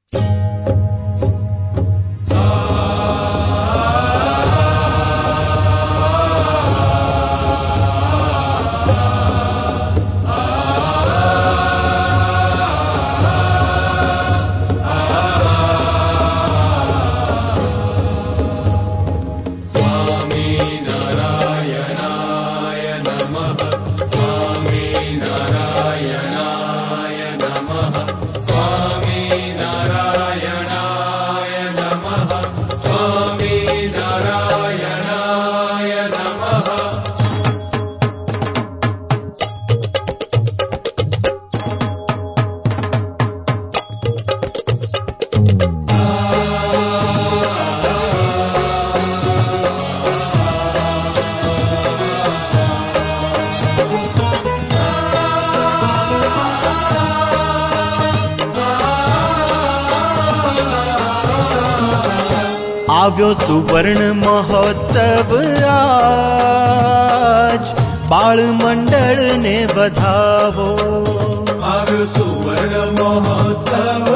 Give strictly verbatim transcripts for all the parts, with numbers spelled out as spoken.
આવ્યો સુવર્ણ મહોત્સવ આજ બાળ મંડળ ને વધાવો આવ્યો સુવર્ણ મહોત્સવ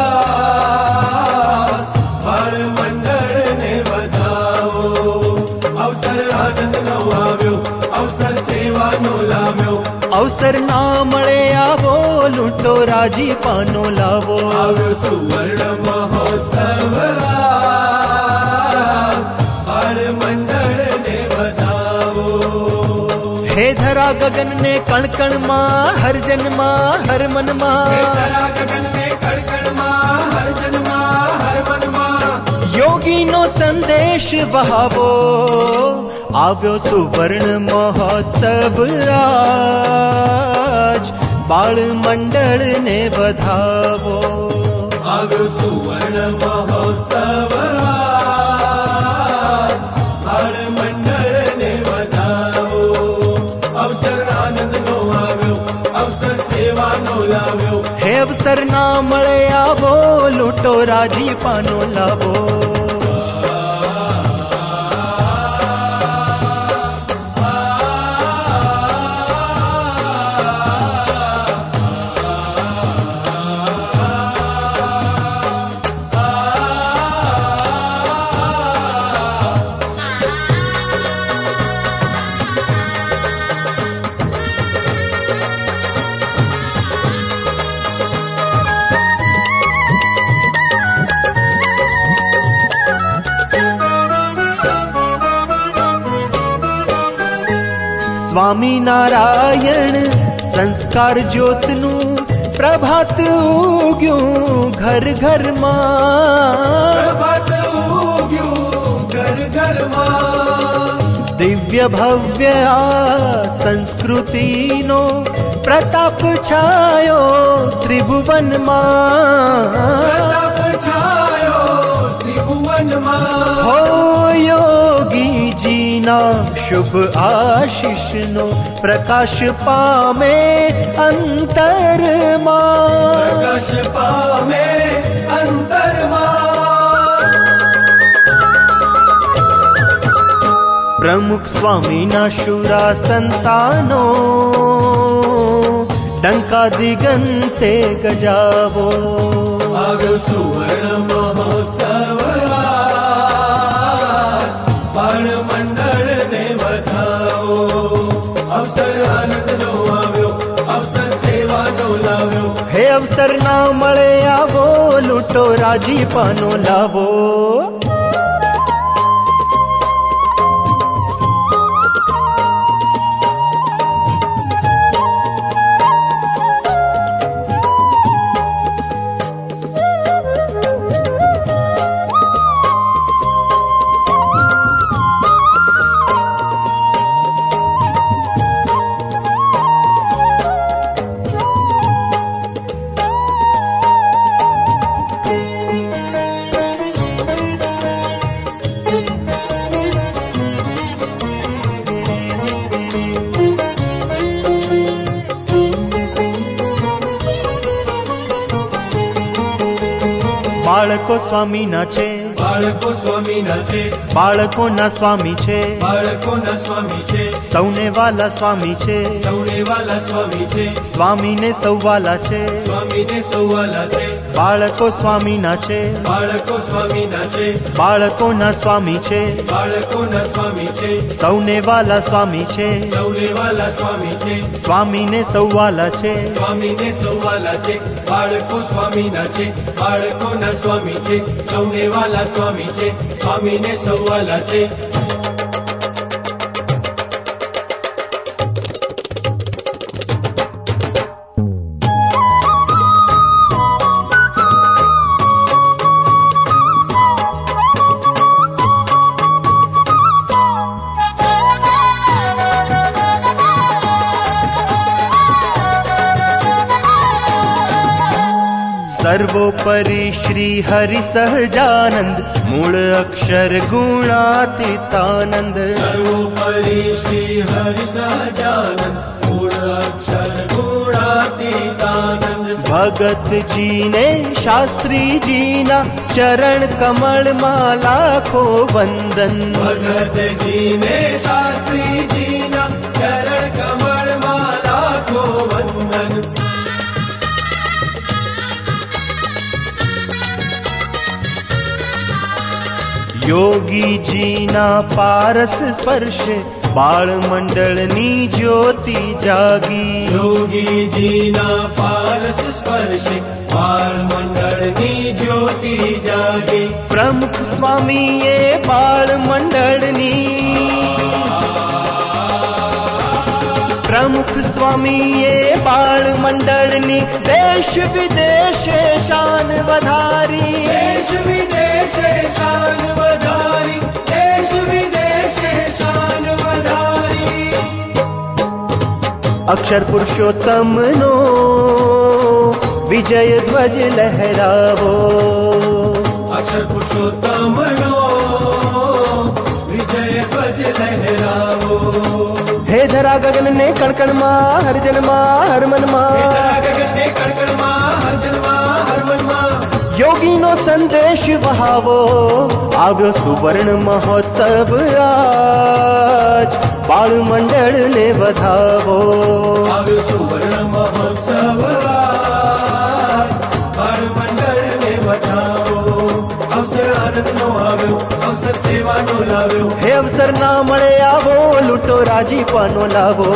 આજ બાળ મંડળ ને વધાવો અવસર આનંદ નો આવ્યો અવસર સેવાનો લાવ્યો અવસર ના મળે આવો લૂંટો રાજીપાનો લાવો આવ્યો સુવર્ણ મહોત્સવ હે ધરા ગગન ને કણ કણ માં હર જન માં હર મન માં યોગી નો સંદેશ વહાવો આવ્યો સુવર્ણ મહોત્સવ આજ બાળ મંડળ ને વધાવો આવ્યો સુવર્ણ મહોત્સવ આજ બાળ મંડળ ને વધાવો અવસર આનંદ નો આવ્યો અવસર સેવાનો લાવ્યો હે અવસર ના મળે આવો લૂંટો રાજીપાનો લાવો સ્વામી નારાયણ સંસ્કાર જ્યોતનું પ્રભાત ઉગ્યું ઘર ઘરમાં પ્રભાત ઉગ્યું ઘર ઘરમાં દિવ્ય ભવ્ય આ સંસ્કૃતિનો પ્રતાપ છાયો ત્રિભુવનમાં પ્રતાપ છાયો ત્રિભુવનમાં હો યોગીજીના શુભ આશીષનો પ્રકાશ પામે અંતરમાં પ્રકાશ પામે અંતરમાં પ્રમુખ સ્વામીના શુરા સંતાનો ડંકા દિગંતે ગજાવો આવ્યો સુવર્ણ મહોત્સવ બાળ મંડળ ને વધાવો અવસર આનંદ નો આવ્યો અવસર સેવાનો લાવ્યો હે અવસર ના મળે આવો લૂંટો રાજીપાનો લાવો બાળકો સ્વામીના છે બાળકો સ્વામીના છે બાળકોના સ્વામી છે બાળકોના સ્વામી છે સૌને વાલા સ્વામી છે સૌને વાલા સ્વામી છે સ્વામીને સૌ વાલા છે સ્વામીને સૌ વાલા છે બાળકો સ્વામીના છે, બાળકો સ્વામીના છે, બાળકોના સ્વામી છે, બાળકોના સ્વામી છે, સૌને વાલા સ્વામી છે, સૌને વાલા સ્વામી છે, સ્વામીને સૌ વાલા છે. સ્વામીને સૌ વાલા છે. બાળકો સ્વામીના છે, બાળકોના સ્વામી છે, સૌને વાલા સ્વામી છે, સ્વામીને સૌ વાલા છે. સર્વોપરી શ્રી હરિ સહજાનંદ મૂળ અક્ષર ગુણાતીતાનંદ. સર્વોપરી શ્રી હરિ સહજાનંદ મૂળ અક્ષર ગુણાતીતાનંદ. ભગતજીને શાસ્ત્રીજીના ચરણ કમળમાં લાખો વંદન. ભગતજીને શાસ્ત્રીજીના ચરણ કમળમાં લાખો વંદન. યોગીજીના પારસ સ્પર્શે બાળમંડળની જ્યોતિ જાગી. યોગીજીના પારસ સ્પર્શે બાળમંડળની જ્યોતિ જાગી. પ્રમુખ સ્વામીએ બાળમંડળની પ્રમુખ સ્વામીએ બાળમંડળની દેશ વિદેશે શાન વધારી. દેશ વિદેશે શાન વધારી. દેશ વિદેશે શાન વધારી. અક્ષર પુરુષોત્તમનો વિજય ધ્વજ લહેરાવો. અક્ષર પુરુષોત્તમનો વિજય ધ્વજ લહેરાવો. હે ધરા ગગનને કણકણમાં હર જન્મા હર મનમાં. ગગનને કણકણમાં હર જન્મા હર મનમાં. યોગીનો સંદેશ વહાવો. આવ્યો સુવર્ણ મહોત્સવ આજ બાળમંડળને વધાવો. આવ્યો સુવર્ણ મહોત્સવ આજ બાળમંડળને વધાવો. અવસર આનંદનો આવ્યો, અવસર સેવાનો લાવ્યો. હે અવસર ના મળે આવો, લૂંટો રાજીપાનો લાવો.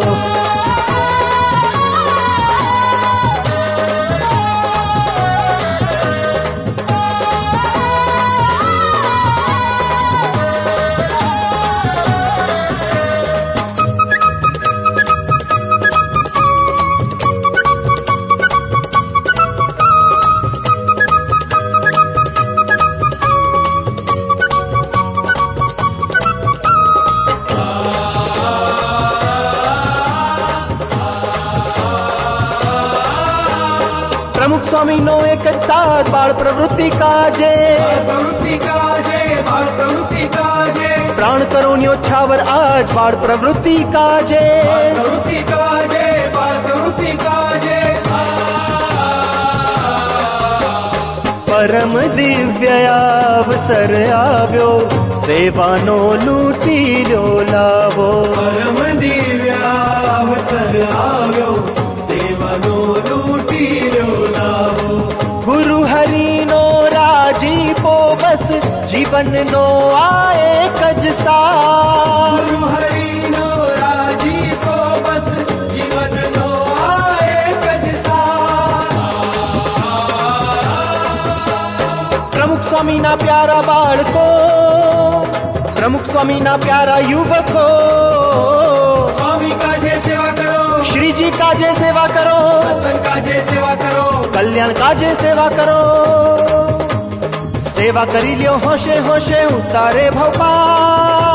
પ્રમુખ સ્વામીનો એક જ સાથ બાળ પ્રવૃત્તિ કાજે. બાળ પ્રવૃત્તિ કાજે, બાળ પ્રવૃત્તિ કાજે. પ્રાણ કરો ન્યોછાવર આજ બાળ પ્રવૃત્તિ કાજે. બાળ પ્રવૃત્તિ કાજે, બાળ પ્રવૃત્તિ કાજે. પરમ દિવ્ય અવસર આવ્યો, સેવાનો લૂંટી લો લાવો. પરમ દિવ્ય અવસર આવ્યો, સેવાનો લૂંટી લો લાવો. ગુરુ હરિનો રાજીપો બસ જીવનનો આ એક જ સાર. ગુરુ હરિનો રાજીપો બસ જીવનનો આ એક જ સાર. પ્રમુખ સ્વામીના પ્યારા બાળકો, પ્રમુખ સ્વામીના પ્યારા યુવકો. સ્વામી કાજે સેવા કરો, શ્રીજી કાજે સેવા કરો, સત્સંગ કાજે સેવા કરો. કલ્યાણ કાજે સેવા કરો. સેવા કરી લ્યો હોશે હોશે ઉતારે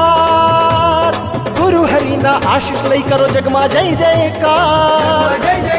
ભવપાર. ગુરુ હરિના આશીષ લઈ કરો જગમાં જય જયકાર. જય જય